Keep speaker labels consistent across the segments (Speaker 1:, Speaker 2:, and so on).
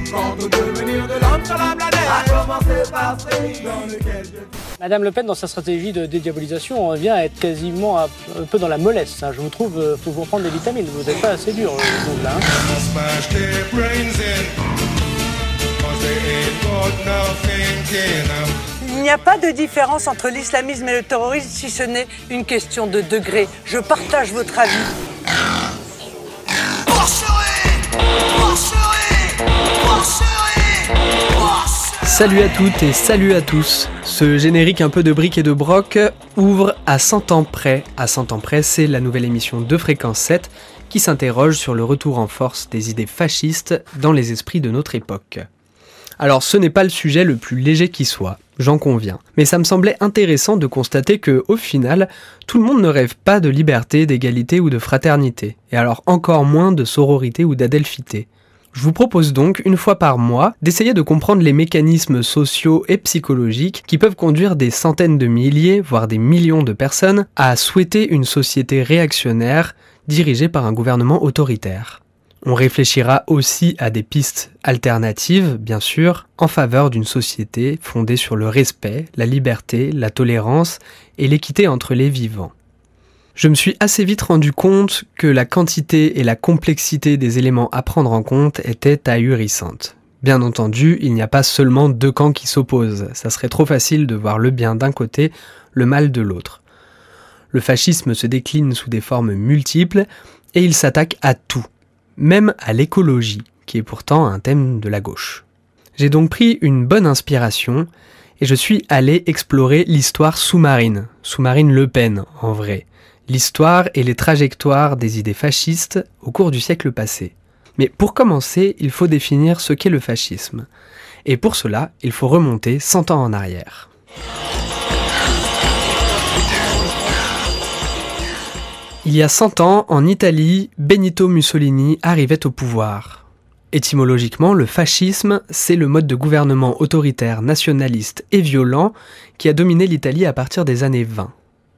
Speaker 1: Quant au devenir de l'homme sur la planète, a commencé par ce pays dans lequel je...
Speaker 2: Madame Le Pen, dans sa stratégie de dédiabolisation, vient à être quasiment un peu dans la mollesse. Je vous trouve, faut vous prendre des vitamines, vous n'êtes pas assez dur, je trouve, là.
Speaker 3: Il n'y a pas de différence entre l'islamisme et le terrorisme si ce n'est une question de degré. Je partage votre avis.
Speaker 4: Salut à toutes et salut à tous. Ce générique un peu de briques et de broc ouvre à 100 ans près. À 100 ans près, c'est la nouvelle émission de Fréquence 7 qui s'interroge sur le retour en force des idées fascistes dans les esprits de notre époque. Alors ce n'est pas le sujet le plus léger qui soit, j'en conviens, mais ça me semblait intéressant de constater que, au final, tout le monde ne rêve pas de liberté, d'égalité ou de fraternité, et alors encore moins de sororité ou d'adelphité. Je vous propose donc, une fois par mois, d'essayer de comprendre les mécanismes sociaux et psychologiques qui peuvent conduire des centaines de milliers, voire des millions de personnes à souhaiter une société réactionnaire dirigée par un gouvernement autoritaire. On réfléchira aussi à des pistes alternatives, bien sûr, en faveur d'une société fondée sur le respect, la liberté, la tolérance et l'équité entre les vivants. Je me suis assez vite rendu compte que la quantité et la complexité des éléments à prendre en compte étaient ahurissantes. Bien entendu, il n'y a pas seulement deux camps qui s'opposent, ça serait trop facile de voir le bien d'un côté, le mal de l'autre. Le fascisme se décline sous des formes multiples et il s'attaque à tout, même à l'écologie, qui est pourtant un thème de la gauche. J'ai donc pris une bonne inspiration et je suis allé explorer l'histoire sous-marine Le Pen en vrai. L'histoire et les trajectoires des idées fascistes au cours du siècle passé. Mais pour commencer, il faut définir ce qu'est le fascisme. Et pour cela, il faut remonter 100 ans en arrière. Il y a 100 ans, en Italie, Benito Mussolini arrivait au pouvoir. Étymologiquement, le fascisme, c'est le mode de gouvernement autoritaire, nationaliste et violent qui a dominé l'Italie à partir des années 20.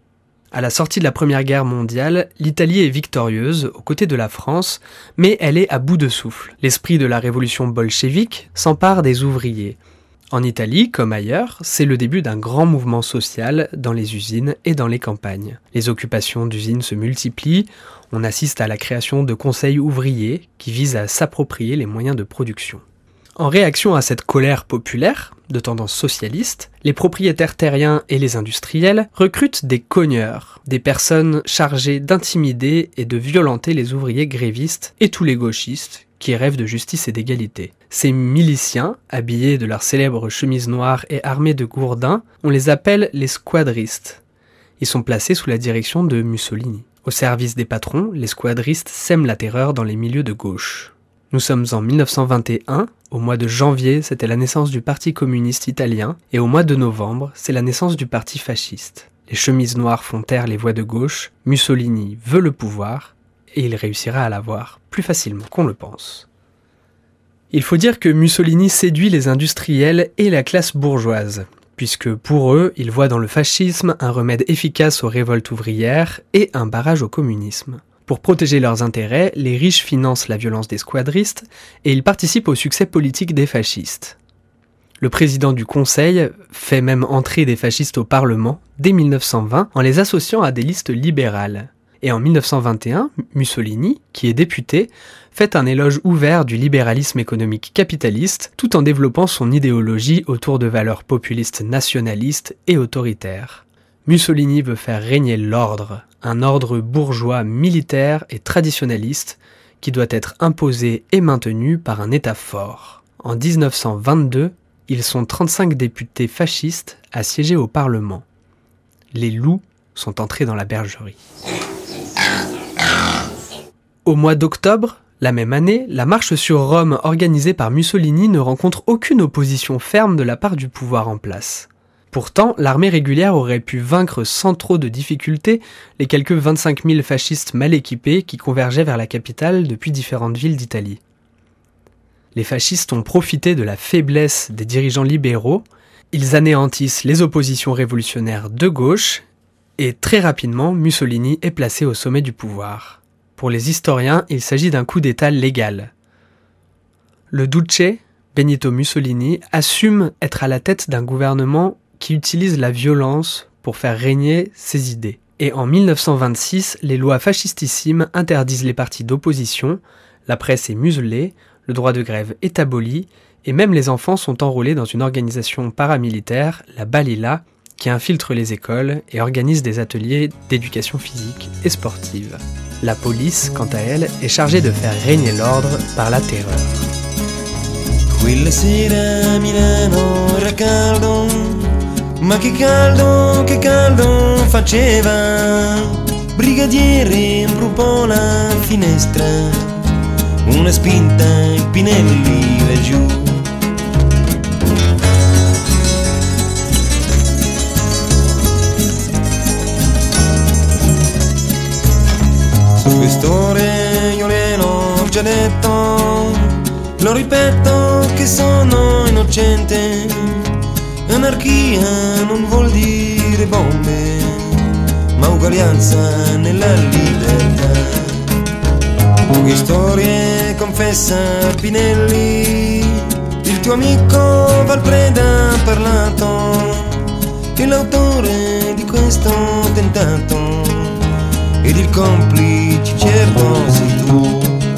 Speaker 4: À la sortie de la Première Guerre mondiale, l'Italie est victorieuse aux côtés de la France, mais elle est à bout de souffle. L'esprit de la révolution bolchevique s'empare des ouvriers. En Italie, comme ailleurs, c'est le début d'un grand mouvement social dans les usines et dans les campagnes. Les occupations d'usines se multiplient, on assiste à la création de conseils ouvriers qui visent à s'approprier les moyens de production. En réaction à cette colère populaire, de tendance socialiste, les propriétaires terriens et les industriels recrutent des cogneurs, des personnes chargées d'intimider et de violenter les ouvriers grévistes et tous les gauchistes qui rêvent de justice et d'égalité. Ces miliciens, habillés de leurs célèbres chemises noires et armés de gourdins, on les appelle les squadristes. Ils sont placés sous la direction de Mussolini. Au service des patrons, les squadristes sèment la terreur dans les milieux de gauche. Nous sommes en 1921, au mois de janvier, c'était la naissance du Parti communiste italien, et au mois de novembre, c'est la naissance du Parti fasciste. Les chemises noires font taire les voix de gauche, Mussolini veut le pouvoir, et il réussira à l'avoir plus facilement qu'on le pense. Il faut dire que Mussolini séduit les industriels et la classe bourgeoise, puisque pour eux, ils voient dans le fascisme un remède efficace aux révoltes ouvrières et un barrage au communisme. Pour protéger leurs intérêts, les riches financent la violence des squadristes et ils participent au succès politique des fascistes. Le président du Conseil fait même entrer des fascistes au Parlement dès 1920 en les associant à des listes libérales. Et en 1921, Mussolini, qui est député, fait un éloge ouvert du libéralisme économique capitaliste tout en développant son idéologie autour de valeurs populistes nationalistes et autoritaires. Mussolini veut faire régner l'ordre, un ordre bourgeois militaire et traditionnaliste qui doit être imposé et maintenu par un État fort. En 1922, ils sont 35 députés fascistes à siéger au Parlement. Les loups sont entrés dans la bergerie. Au mois d'octobre, la même année, la marche sur Rome organisée par Mussolini ne rencontre aucune opposition ferme de la part du pouvoir en place. Pourtant, l'armée régulière aurait pu vaincre sans trop de difficultés les quelques 25 000 fascistes mal équipés qui convergeaient vers la capitale depuis différentes villes d'Italie. Les fascistes ont profité de la faiblesse des dirigeants libéraux, ils anéantissent les oppositions révolutionnaires de gauche, et très rapidement, Mussolini est placé au sommet du pouvoir. Pour les historiens, il s'agit d'un coup d'État légal. Le Duce, Benito Mussolini, assume être à la tête d'un gouvernement qui utilise la violence pour faire régner ses idées. Et en 1926, les lois fascistissimes interdisent les partis d'opposition, la presse est muselée, le droit de grève est aboli, et même les enfants sont enrôlés dans une organisation paramilitaire, la Balila, qui infiltre les écoles et organise des ateliers d'éducation physique et sportive. La police, quant à elle, est chargée de faire régner l'ordre par la terreur.
Speaker 5: Quella sera a Milano era caldo, ma che caldo faceva. Brigadiere impropò la finestra, una spinta il Pinelli va giù. Su quest'ore io le l'ho già detto, lo ripeto che sono innocente. Anarchia non vuol dire bombe, ma uguaglianza nella libertà. Poche storie confessa Pinelli, il tuo amico Valpreda ha parlato, che l'autore di questo tentato ed il complice certo sei tu.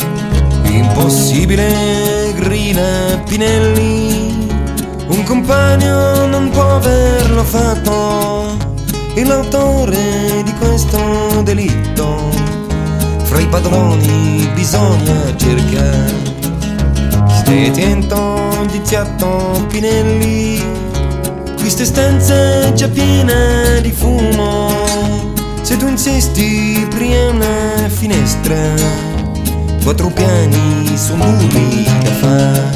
Speaker 5: Impossibile, grida Pinelli, un compagno non può averlo fatto, e l'autore di questo delitto fra i padroni bisogna cercare. Stai attento, giudiziato Pinelli, questa stanza è già piena di fumo. Se tu insisti apri una finestra, 4 piani sono duri da fare.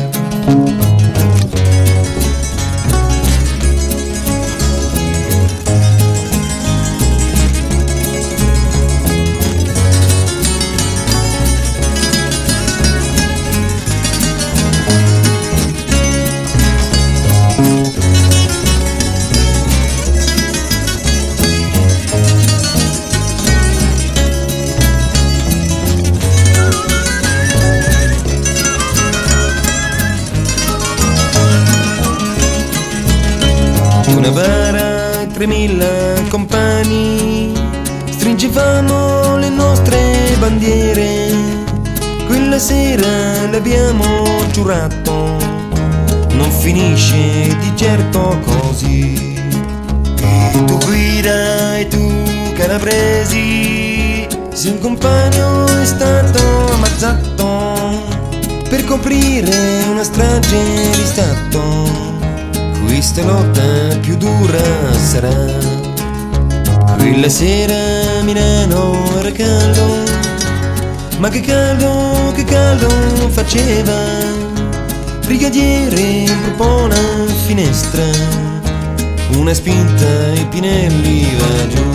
Speaker 5: Una bara e 3000 compagni stringevamo le nostre bandiere. Quella sera l'abbiamo giurato, non finisce di certo così. E tu guida e tu calabresi, se un compagno è stato ammazzato per coprire una strage di Stato, questa lotta più dura sarà. Quella sera a Milano era caldo, ma che caldo faceva. Brigadiere propone la finestra, una spinta e Pinelli va giù.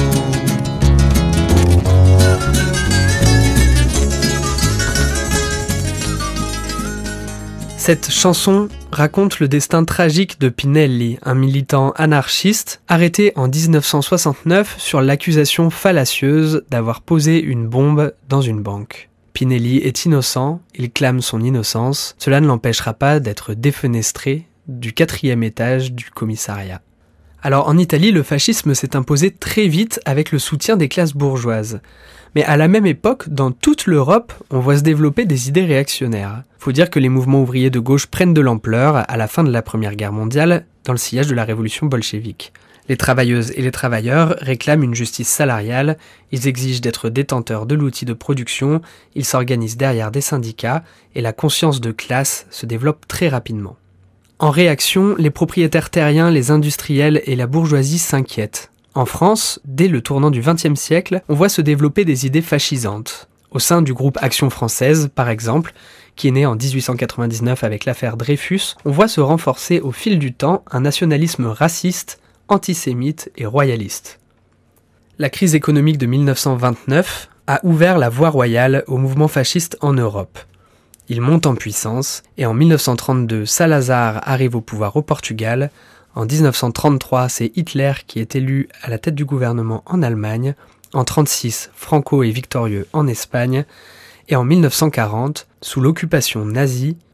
Speaker 4: Cette chanson raconte le destin tragique de Pinelli, un militant anarchiste arrêté en 1969 sur l'accusation fallacieuse d'avoir posé une bombe dans une banque. Pinelli est innocent, il clame son innocence, cela ne l'empêchera pas d'être défenestré du 4e étage du commissariat. Alors en Italie, le fascisme s'est imposé très vite avec le soutien des classes bourgeoises. Mais à la même époque, dans toute l'Europe, on voit se développer des idées réactionnaires. Faut dire que les mouvements ouvriers de gauche prennent de l'ampleur à la fin de la Première Guerre mondiale, dans le sillage de la révolution bolchevique. Les travailleuses et les travailleurs réclament une justice salariale, ils exigent d'être détenteurs de l'outil de production, ils s'organisent derrière des syndicats, et la conscience de classe se développe très rapidement. En réaction, les propriétaires terriens, les industriels et la bourgeoisie s'inquiètent. En France, dès le tournant du XXe siècle, on voit se développer des idées fascisantes. Au sein du groupe Action française, par exemple, qui est né en 1899 avec l'affaire Dreyfus, on voit se renforcer au fil du temps un nationalisme raciste, antisémite et royaliste. La crise économique de 1929 a ouvert la voie royale au mouvement fasciste en Europe. Il monte en puissance et en 1932, Salazar arrive au pouvoir au Portugal. En 1933, c'est Hitler qui est élu à la tête du gouvernement en Allemagne. En 1936, Franco est victorieux en Espagne. Et en 1940, sous l'occupation nazie,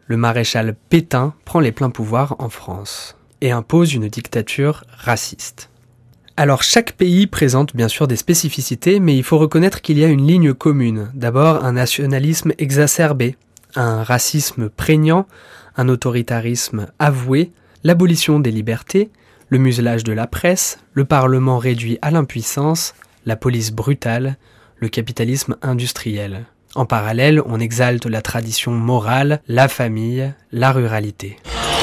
Speaker 4: Le maréchal Pétain prend les pleins pouvoirs en France et impose une dictature raciste. Alors chaque pays présente bien sûr des spécificités, mais il faut reconnaître qu'il y a une ligne commune. D'abord un nationalisme exacerbé, un racisme prégnant, un autoritarisme avoué, l'abolition des libertés, le muselage de la presse, le Parlement réduit à l'impuissance, la police brutale, le capitalisme industriel. En parallèle, on exalte la tradition morale, la famille, la ruralité.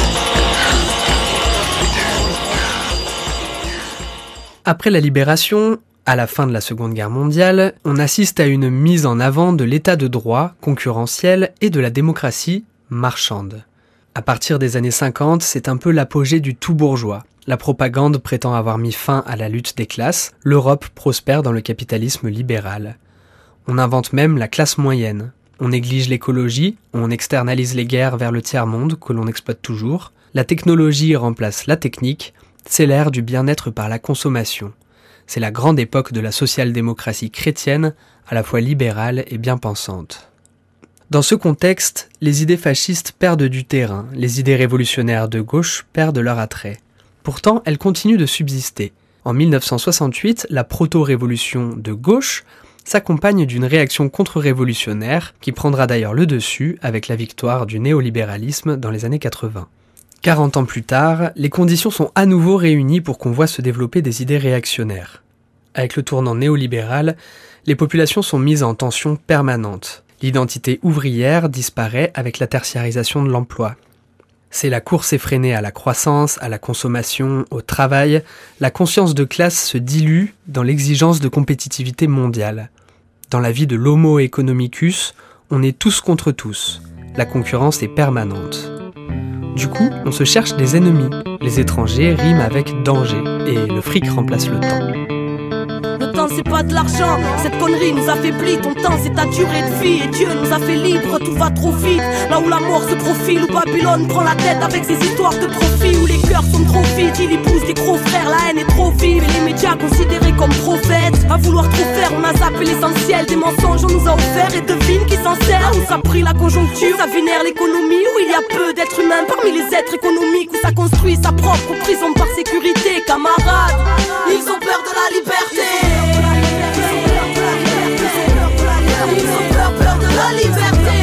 Speaker 4: Après la Libération, à la fin de la Seconde Guerre mondiale, on assiste à une mise en avant de l'état de droit concurrentiel et de la démocratie marchande. À partir des années 50, c'est un peu l'apogée du tout bourgeois. La propagande prétend avoir mis fin à la lutte des classes, l'Europe prospère dans le capitalisme libéral. On invente même la classe moyenne. On néglige l'écologie, on externalise les guerres vers le tiers-monde que l'on exploite toujours. La technologie remplace la technique. C'est l'ère du bien-être par la consommation. C'est la grande époque de la social-démocratie chrétienne, à la fois libérale et bien pensante. Dans ce contexte, les idées fascistes perdent du terrain, les idées révolutionnaires de gauche perdent leur attrait. Pourtant, elles continuent de subsister. En 1968, la proto-révolution de gauche s'accompagne d'une réaction contre-révolutionnaire qui prendra d'ailleurs le dessus avec la victoire du néolibéralisme dans les années 80. 40 ans plus tard, les conditions sont à nouveau réunies pour qu'on voit se développer des idées réactionnaires. Avec le tournant néolibéral, les populations sont mises en tension permanente. L'identité ouvrière disparaît avec la tertiarisation de l'emploi. C'est la course effrénée à la croissance, à la consommation, au travail. La conscience de classe se dilue dans l'exigence de compétitivité mondiale. Dans la vie de l'homo economicus, on est tous contre tous. La concurrence est permanente. Du coup, on se cherche des ennemis. Les étrangers riment avec danger, et le fric remplace le temps.
Speaker 6: Le temps c'est pas de l'argent, cette connerie nous affaiblit. Ton temps c'est ta durée de vie et Dieu nous a fait libres. Tout va trop vite, là où la mort se profile, où Babylone prend la tête avec ses histoires de profit, où les cœurs sont trop vides, il épouse des gros frères, la haine est trop vive et les médias considérés comme prophètes. À vouloir trop faire, on a zappé l'essentiel des mensonges, on nous a offert et devine qui s'en sert. Où ça pris la conjoncture, ça vénère l'économie, où il y a peu d'êtres humains parmi les êtres économiques, où ça construit sa propre prison par sécurité. Camarades, ils ont peur de la liberté. Ils ont peur de la liberté.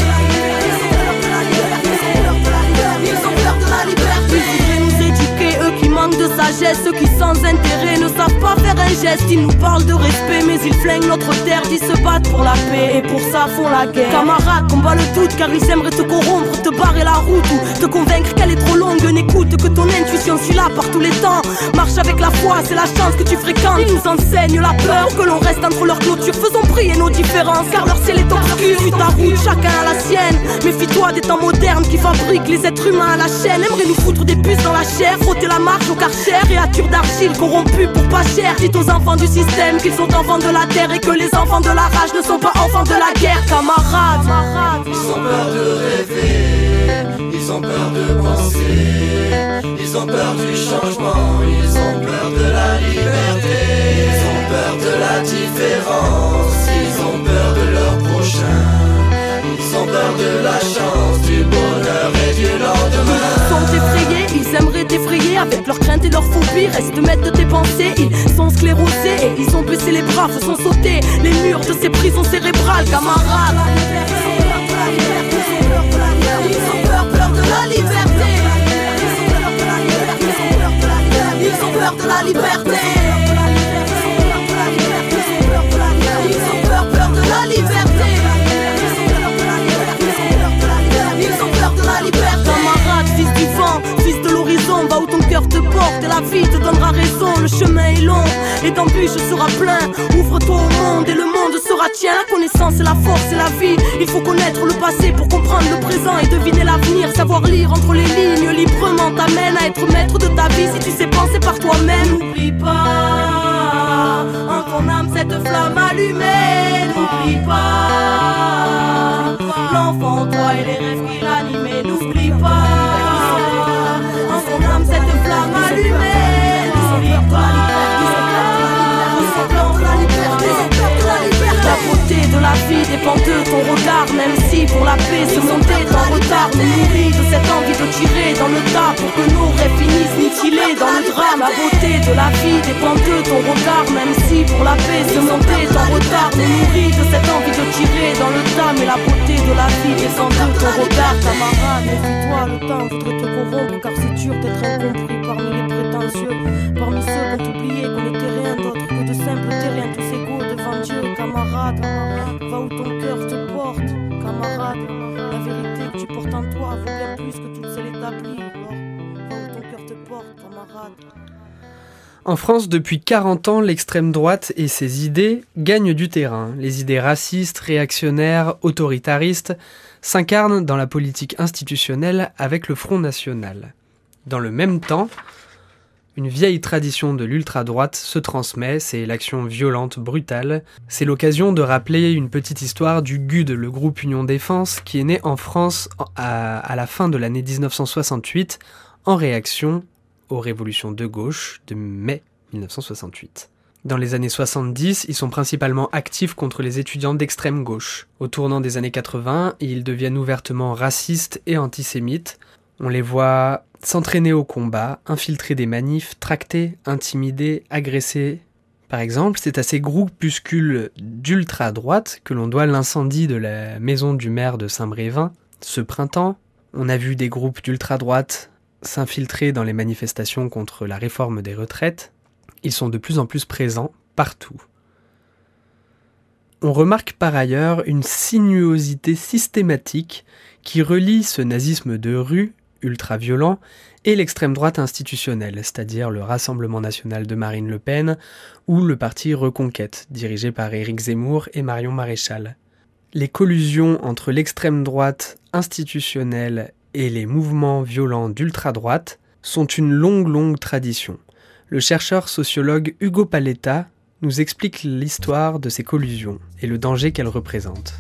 Speaker 6: Ils ont peur de la liberté. Ils voudraient nous éduquer, eux qui manquent de sagesse, ceux qui sans intérêt ne savent pas faire un geste. Ils nous parlent de respect mais ils flinguent notre terre, ils se battent pour la paix et pour ça font la guerre. Camarades, combat le doute car ils aimeraient te corrompre, te barrer la route ou te convaincre qu'elle est trop longue. N'écoute que ton intuition, suis là par tous les temps. Marche avec la foi, c'est la chance que tu fréquentes. Ils nous enseignent la peur, que l'on reste entre leurs clôtures. Faisons briller nos différences car leur ciel est obscur. Suis ta route, chacun a la sienne. Méfie-toi des temps modernes qui fabriquent les êtres humains à la chaîne. Aimeraient nous foutre des puces dans la chair, frotter la marche au karcher. Créatures d'argile corrompues pour pas cher. Dites aux enfants du système qu'ils sont enfants de la terre et que les enfants de la rage ne sont pas enfants de la guerre. Camarades,
Speaker 1: ils ont peur de rêver, ils ont peur de penser, ils ont peur du changement, ils ont peur de la liberté, ils ont peur de la différence, ils ont peur de leur prochain, ils ont peur de la chance, du bonheur et du lendemain.
Speaker 6: Ils sont effrayés, ils aimeraient t'effrayer avec leurs craintes et leurs phobies. Reste maître de tes pensées, ils sont sclérosés et ils ont baissé les bras, faisons sauter les murs de ces prisons cérébrales. Camarades,
Speaker 1: ils ont peur de la liberté.
Speaker 6: ils ont peur de la liberté.
Speaker 1: Ils ont peur de la liberté.
Speaker 6: Ils ont peur de la liberté. Camarade, fils du vent, fils de l'horizon, va où ton cœur te porte et la vie te donnera raison. Le chemin est long et d'embûches sera plein. Ouvre-toi au monde et le monde sera tien. La connaissance est la force et la vie. Il faut connaître le passé pour comprendre le présent et deviner l'avenir. Savoir lire entre les lignes librement t'amène à être maître de ta vie si tu sais penser par toi-même. N'oublie pas en ton âme cette flamme allumée. N'oublie pas l'enfant en toi et les rêves qui l'animaient. N'oublie pas en ton âme cette flamme allumée. N'oublie pas la beauté de la vie, des dépend de ton regard, même si pour la paix ce monde est en retard. Nous nourrit de cette envie de tirer dans le tas pour que nos rêves finissent mutilés dans le drame. La beauté de la vie dépend de ton regard, même si pour la paix ce monde est en retard. Nous nourrit de cette envie de tirer dans le tas, mais la beauté de la vie dépend de ton regard. Camarade, méfie-toi, le temps voudrait te corrompre, car c'est dur d'être incompris parmi les prétentieux, parmi ceux qui ont oublié qu'on n'était rien d'autre que de simples terriens, tous égaux devant Dieu. Camarade, va où ton cœur te porte. Camarade, la vérité que tu portes en toi vaut bien plus que tu le sais l'établir. Alors, va où ton cœur te porte, camarade.
Speaker 4: En France, depuis 40 ans, l'extrême droite et ses idées gagnent du terrain. Les idées racistes, réactionnaires, autoritaristes s'incarnent dans la politique institutionnelle avec le Front National. Dans le même temps, une vieille tradition de l'ultra-droite se transmet, c'est l'action violente, brutale. C'est l'occasion de rappeler une petite histoire du GUD, le groupe Union Défense, qui est né en France à la fin de l'année 1968, en réaction aux révolutions de gauche de mai 1968. Dans les années 70, ils sont principalement actifs contre les étudiants d'extrême gauche. Au tournant des années 80, ils deviennent ouvertement racistes et antisémites. On les voit s'entraîner au combat, infiltrer des manifs, tracter, intimider, agresser. Par exemple, c'est à ces groupuscules d'ultra-droite que l'on doit l'incendie de la maison du maire de Saint-Brévin. Ce printemps, on a vu des groupes d'ultra-droite s'infiltrer dans les manifestations contre la réforme des retraites. Ils sont de plus en plus présents partout. On remarque par ailleurs une sinuosité systématique qui relie ce nazisme de rue, ultra-violent, et l'extrême droite institutionnelle, c'est-à-dire le Rassemblement national de Marine Le Pen ou le parti Reconquête, dirigé par Éric Zemmour et Marion Maréchal. Les collusions entre l'extrême droite institutionnelle et les mouvements violents d'ultra-droite sont une longue tradition. Le chercheur sociologue Hugo Paletta nous explique l'histoire de ces collusions et le danger qu'elles représentent.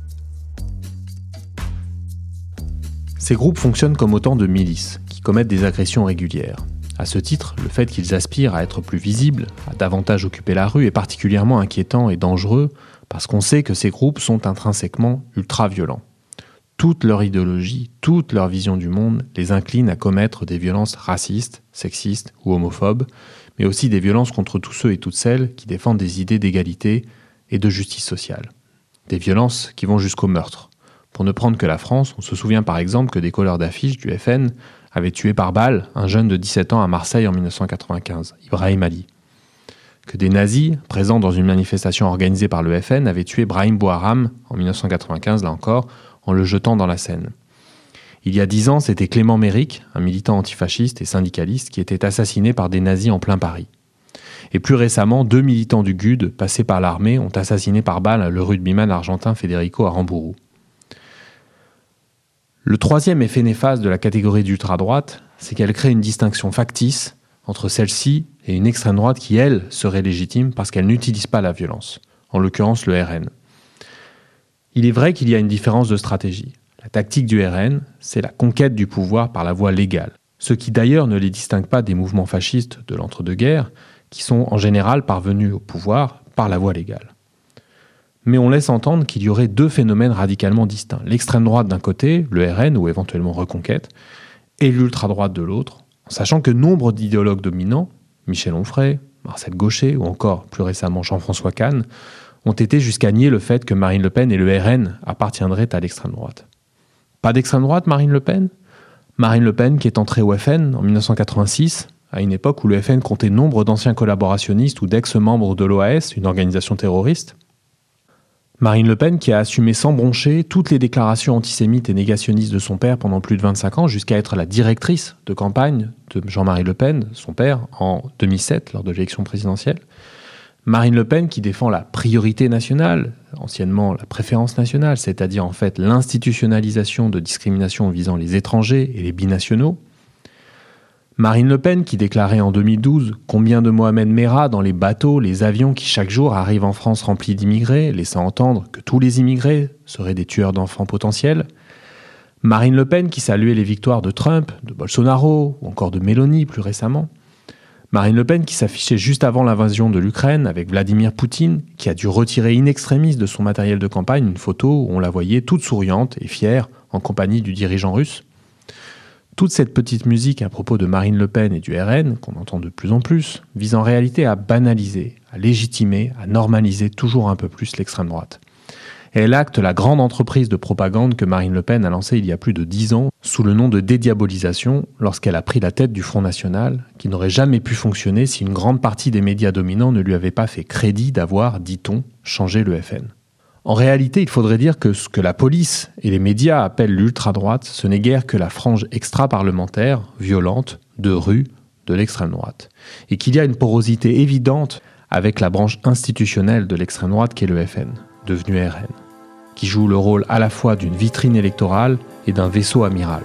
Speaker 7: Ces groupes fonctionnent comme autant de milices, qui commettent des agressions régulières. À ce titre, le fait qu'ils aspirent à être plus visibles, à davantage occuper la rue, est particulièrement inquiétant et dangereux, parce qu'on sait que ces groupes sont intrinsèquement ultra-violents. Toute leur idéologie, toute leur vision du monde les incline à commettre des violences racistes, sexistes ou homophobes, mais aussi des violences contre tous ceux et toutes celles qui défendent des idées d'égalité et de justice sociale. Des violences qui vont jusqu'au meurtre. Pour ne prendre que la France, on se souvient par exemple que des colleurs d'affiches du FN avaient tué par balle un jeune de 17 ans à Marseille en 1995, Ibrahim Ali. Que des nazis, présents dans une manifestation organisée par le FN, avaient tué Brahim Bouharam en 1995, là encore, en le jetant dans la Seine. Il y a 10 ans, c'était Clément Méric, un militant antifasciste et syndicaliste, qui était assassiné par des nazis en plein Paris. Et plus récemment, 2 militants du GUD, passés par l'armée, ont assassiné par balle le rugbyman argentin Federico Aramburu. Le troisième effet néfaste de la catégorie d'ultra-droite, c'est qu'elle crée une distinction factice entre celle-ci et une extrême droite qui, elle, serait légitime parce qu'elle n'utilise pas la violence, en l'occurrence le RN. Il est vrai qu'il y a une différence de stratégie. La tactique du RN, c'est la conquête du pouvoir par la voie légale, ce qui d'ailleurs ne les distingue pas des mouvements fascistes de l'entre-deux-guerres, qui sont en général parvenus au pouvoir par la voie légale. Mais on laisse entendre qu'il y aurait 2 phénomènes radicalement distincts. L'extrême droite d'un côté, le RN ou éventuellement Reconquête, et l'ultra-droite de l'autre, en sachant que nombre d'idéologues dominants, Michel Onfray, Marcel Gauchet ou encore plus récemment Jean-François Kahn, ont été jusqu'à nier le fait que Marine Le Pen et le RN appartiendraient à l'extrême droite. Pas d'extrême droite, Marine Le Pen ? Marine Le Pen qui est entrée au FN en 1986, à une époque où le FN comptait nombre d'anciens collaborationnistes ou d'ex-membres de l'OAS, une organisation terroriste. Marine Le Pen qui a assumé sans broncher toutes les déclarations antisémites et négationnistes de son père pendant plus de 25 ans, jusqu'à être la directrice de campagne de Jean-Marie Le Pen, son père, en 2007, lors de l'élection présidentielle. Marine Le Pen qui défend la priorité nationale, anciennement la préférence nationale, c'est-à-dire en fait l'institutionnalisation de discriminations visant les étrangers et les binationaux. Marine Le Pen qui déclarait en 2012 combien de Mohamed Merah dans les bateaux, les avions qui chaque jour arrivent en France remplis d'immigrés, laissant entendre que tous les immigrés seraient des tueurs d'enfants potentiels. Marine Le Pen qui saluait les victoires de Trump, de Bolsonaro ou encore de Meloni plus récemment. Marine Le Pen qui s'affichait juste avant l'invasion de l'Ukraine avec Vladimir Poutine, qui a dû retirer in extremis de son matériel de campagne une photo où on la voyait toute souriante et fière en compagnie du dirigeant russe. Toute cette petite musique à propos de Marine Le Pen et du RN, qu'on entend de plus en plus, vise en réalité à banaliser, à légitimer, à normaliser toujours un peu plus l'extrême droite. Et elle acte la grande entreprise de propagande que Marine Le Pen a lancée il y a plus de 10 ans sous le nom de dédiabolisation lorsqu'elle a pris la tête du Front National, qui n'aurait jamais pu fonctionner si une grande partie des médias dominants ne lui avait pas fait crédit d'avoir, dit-on, changé le FN. En réalité, il faudrait dire que ce que la police et les médias appellent l'ultra-droite, ce n'est guère que la frange extra-parlementaire, violente, de rue, de l'extrême droite. Et qu'il y a une porosité évidente avec la branche institutionnelle de l'extrême droite qui est le FN, devenu RN, qui joue le rôle à la fois d'une vitrine électorale et d'un vaisseau amiral.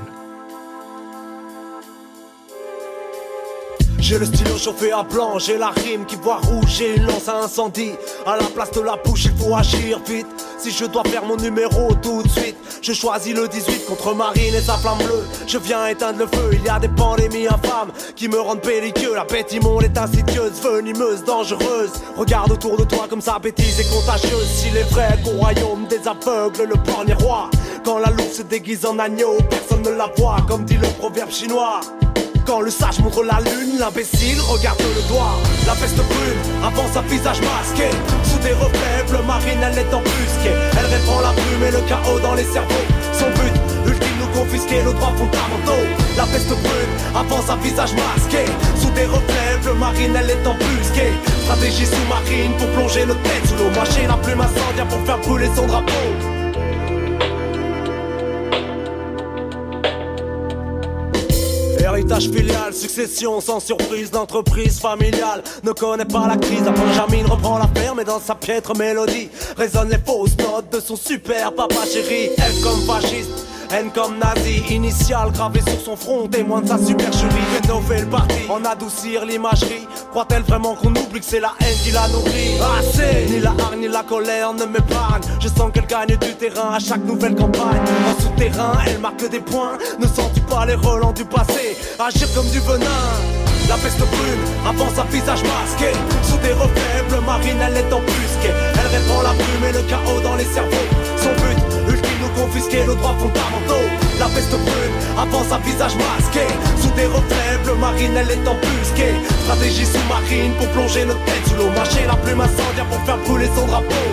Speaker 8: J'ai le stylo chauffé à blanc, j'ai la rime qui voit rouge, j'ai une lance à incendie. À la place de la bouche, il faut agir vite. Si je dois faire mon numéro tout de suite, je choisis le 18 contre Marine et sa flamme bleue. Je viens éteindre le feu, il y a des pandémies infâmes qui me rendent belliqueux. La bête immonde est insidieuse, venimeuse, dangereuse. Regarde autour de toi comme sa bêtise est contagieuse. S'il est vrai qu'au royaume des aveugles, le porc n'est roi. Quand la loupe se déguise en agneau, personne ne la voit, comme dit le proverbe chinois. Quand le sage montre la lune, l'imbécile regarde le doigt. La peste brune avance un visage masqué. Sous des reflets bleus marine, elle est embusquée. Elle répand la brume et le chaos dans les cerveaux. Son but, ultime, nous confisquer nos droits fondamentaux. La peste brune avance un visage masqué. Sous des reflets bleus marine, elle est embusquée. Stratégie sous-marine pour plonger nos têtes sous l'eau. Mâcher la plume incendiaire pour faire brûler son drapeau. Héritage filial, succession sans surprise d'entreprise familiale. Ne connaît pas la crise, la Benjamin reprend la ferme et dans sa piètre mélodie résonnent les fausses notes de son super papa chéri. Elle comme fasciste, haine comme nazi, initiale gravée sur son front, témoin de sa supercherie. Rénover le parti, en adoucir l'imagerie. Croit-elle vraiment qu'on oublie que c'est la haine qui la nourrit? Assez, ni la hargne ni la colère ne m'épargnent. Je sens qu'elle gagne du terrain à chaque nouvelle campagne. En souterrain, elle marque des points. Ne sens-tu pas les relents du passé agir comme du venin? La peste brune avance un visage masqué. Sous des reflets bleus marine, elle est embusquée. Elle répand la brume et le chaos dans les cerveaux. Son but, ultime, nous confisquer nos droits fondamentaux. La peste brune avance un visage masqué. Sous des reflets bleus marine, elle est embusquée. Stratégie sous-marine pour plonger nos têtes sous l'eau. Mâcher la plume incendiaire pour faire brûler son drapeau.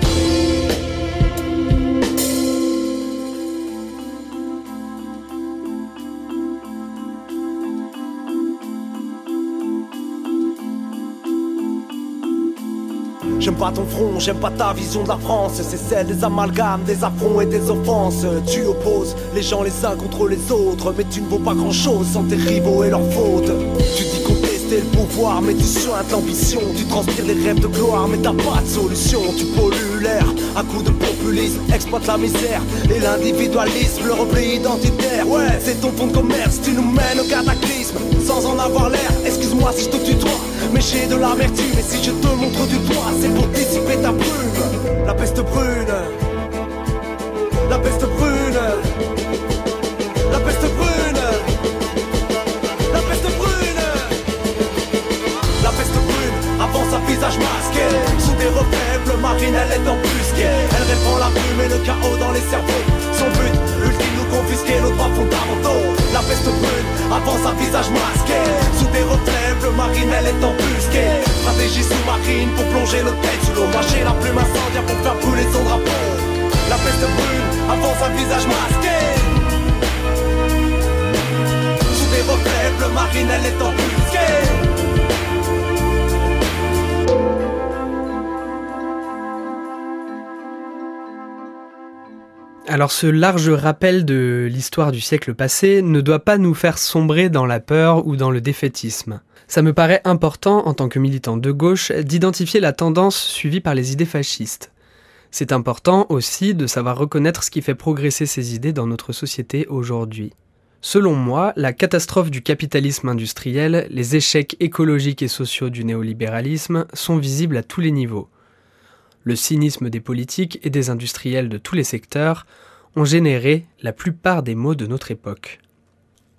Speaker 8: J'aime pas ton front, j'aime pas ta vision de la France. C'est celle des amalgames, des affronts et des offenses. Tu opposes les gens les uns contre les autres, mais tu ne vaux pas grand chose sans tes rivaux et leurs fautes. Tu dis contester le pouvoir, mais tu soignes l'ambition. Tu transpires les rêves de gloire, mais t'as pas de solution. Tu pollues l'air à coups de populisme, exploite la misère et l'individualisme, le repli identitaire. Ouais, c'est ton fonds de commerce, tu nous mènes au cataclysme sans en avoir l'air. Excuse-moi si je te tutoie, mais j'ai de l'amertume. Et si je te montre du doigt, c'est pour dissiper ta brume. La peste brune, la peste brune, la peste brune, la peste brune. La peste brune avance un visage masqué. Sous des reflets bleus marine, elle est embusquée. Elle répand la brume et le chaos dans les cerveaux. Son but, ultime, nous confisquer nos droits fondamentaux. La peste brune avance un visage masqué. Sous des reflets bleus marine, elle est embusquée. Stratégie sous-marine pour plonger nos têtes sous l'eau. Mâcher la plume incendiaire pour faire brûler son drapeau. La peste brune avance un visage masqué. Sous des reflets bleus marine, elle est embusquée.
Speaker 4: Alors ce large rappel de l'histoire du siècle passé ne doit pas nous faire sombrer dans la peur ou dans le défaitisme. Ça me paraît important, en tant que militant de gauche, d'identifier la tendance suivie par les idées fascistes. C'est important aussi de savoir reconnaître ce qui fait progresser ces idées dans notre société aujourd'hui. Selon moi, la catastrophe du capitalisme industriel, les échecs écologiques et sociaux du néolibéralisme sont visibles à tous les niveaux. Le cynisme des politiques et des industriels de tous les secteurs ont généré la plupart des maux de notre époque.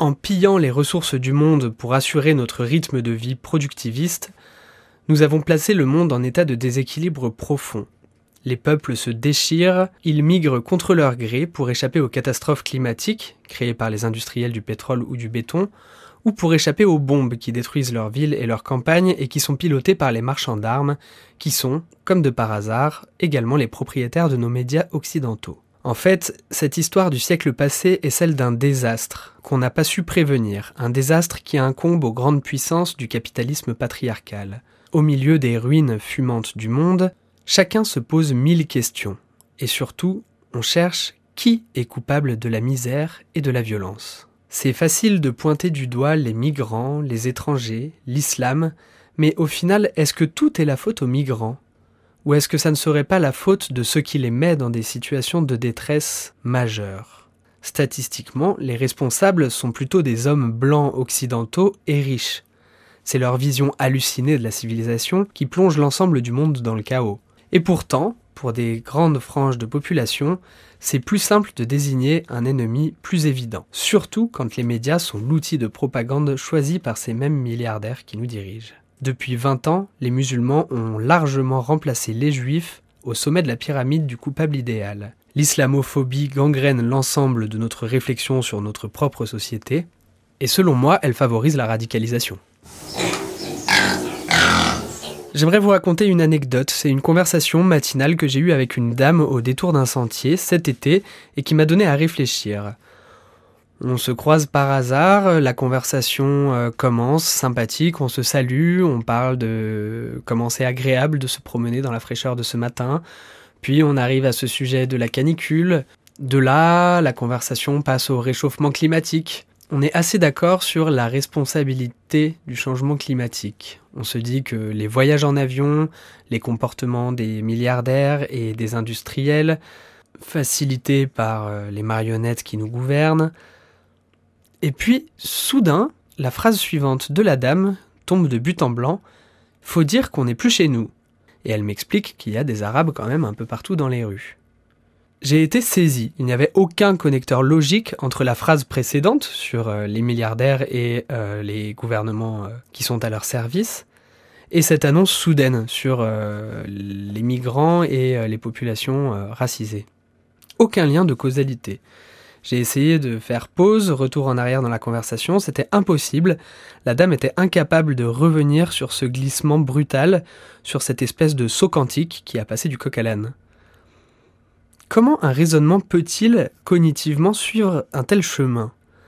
Speaker 4: En pillant les ressources du monde pour assurer notre rythme de vie productiviste, nous avons placé le monde en état de déséquilibre profond. Les peuples se déchirent, ils migrent contre leur gré pour échapper aux catastrophes climatiques, créées par les industriels du pétrole ou du béton, ou pour échapper aux bombes qui détruisent leurs villes et leurs campagnes et qui sont pilotées par les marchands d'armes, qui sont, comme de par hasard, également les propriétaires de nos médias occidentaux. En fait, cette histoire du siècle passé est celle d'un désastre qu'on n'a pas su prévenir, un désastre qui incombe aux grandes puissances du capitalisme patriarcal. Au milieu des ruines fumantes du monde, chacun se pose 1000 questions. Et surtout, on cherche qui est coupable de la misère et de la violence. C'est facile de pointer du doigt les migrants, les étrangers, l'islam, mais au final, est-ce que tout est la faute aux migrants ? Ou est-ce que ça ne serait pas la faute de ceux qui les mettent dans des situations de détresse majeures ? Statistiquement, les responsables sont plutôt des hommes blancs occidentaux et riches. C'est leur vision hallucinée de la civilisation qui plonge l'ensemble du monde dans le chaos. Et pourtant, pour des grandes franges de population, c'est plus simple de désigner un ennemi plus évident. Surtout quand les médias sont l'outil de propagande choisi par ces mêmes milliardaires qui nous dirigent. Depuis 20 ans, les musulmans ont largement remplacé les juifs au sommet de la pyramide du coupable idéal. L'islamophobie gangrène l'ensemble de notre réflexion sur notre propre société, et selon moi, elle favorise la radicalisation. J'aimerais vous raconter une anecdote, c'est une conversation matinale que j'ai eue avec une dame au détour d'un sentier cet été et qui m'a donné à réfléchir. On se croise par hasard, la conversation commence, sympathique, on se salue, on parle de comment c'est agréable de se promener dans la fraîcheur de ce matin, puis on arrive à ce sujet de la canicule. De là, la conversation passe au réchauffement climatique. On est assez d'accord sur la responsabilité du changement climatique. On se dit que les voyages en avion, les comportements des milliardaires et des industriels, facilités par les marionnettes qui nous gouvernent. Et puis, soudain, la phrase suivante de la dame tombe de but en blanc « Faut dire qu'on n'est plus chez nous ». Et elle m'explique qu'il y a des Arabes quand même un peu partout dans les rues. J'ai été saisi. Il n'y avait aucun connecteur logique entre la phrase précédente sur les milliardaires et les gouvernements qui sont à leur service et cette annonce soudaine sur les migrants et les populations racisées. Aucun lien de causalité. J'ai essayé de faire pause, retour en arrière dans la conversation, c'était impossible. La dame était incapable de revenir sur ce glissement brutal, sur cette espèce de saut quantique qui a passé du coq à l'âne. Comment un raisonnement peut-il, cognitivement, suivre un tel chemin ?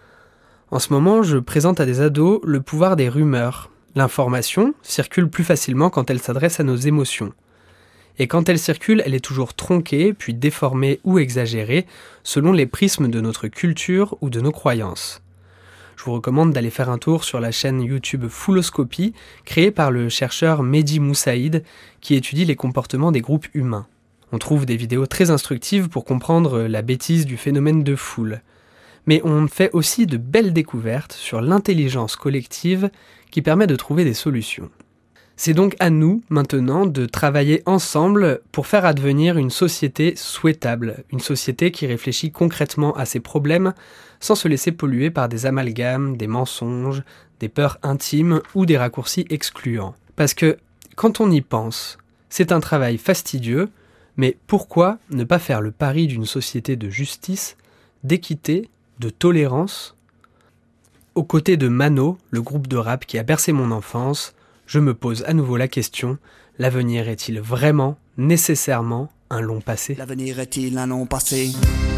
Speaker 4: En ce moment, je présente à des ados le pouvoir des rumeurs. L'information circule plus facilement quand elle s'adresse à nos émotions. Et quand elle circule, elle est toujours tronquée, puis déformée ou exagérée, selon les prismes de notre culture ou de nos croyances. Je vous recommande d'aller faire un tour sur la chaîne YouTube Fouloscopie, créée par le chercheur Mehdi Moussaïd, qui étudie les comportements des groupes humains. On trouve des vidéos très instructives pour comprendre la bêtise du phénomène de foule. Mais on fait aussi de belles découvertes sur l'intelligence collective qui permet de trouver des solutions. C'est donc à nous, maintenant, de travailler ensemble pour faire advenir une société souhaitable, une société qui réfléchit concrètement à ses problèmes sans se laisser polluer par des amalgames, des mensonges, des peurs intimes ou des raccourcis excluants. Parce que, quand on y pense, c'est un travail fastidieux, mais pourquoi ne pas faire le pari d'une société de justice, d'équité, de tolérance ? Aux côtés de Mano, le groupe de rap qui a bercé mon enfance, je me pose à nouveau la question, l'avenir est-il vraiment, nécessairement, un long passé ?
Speaker 1: L'avenir est-il un long passé ?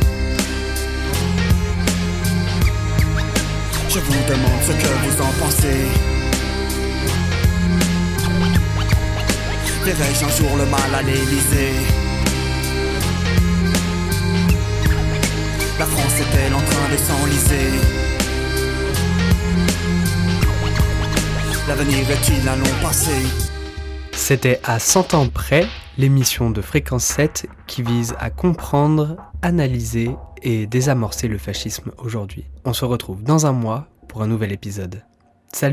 Speaker 1: Je vous demande ce que vous en pensez. Verrai-je un jour le mal à l'Élysée ? La France est-elle en train de s'enliser ? L'avenir est-il un long passé ?
Speaker 4: C'était à 100 ans près, l'émission de Fréquence 7 qui vise à comprendre, analyser et désamorcer le fascisme aujourd'hui. On se retrouve dans un mois pour un nouvel épisode. Salut !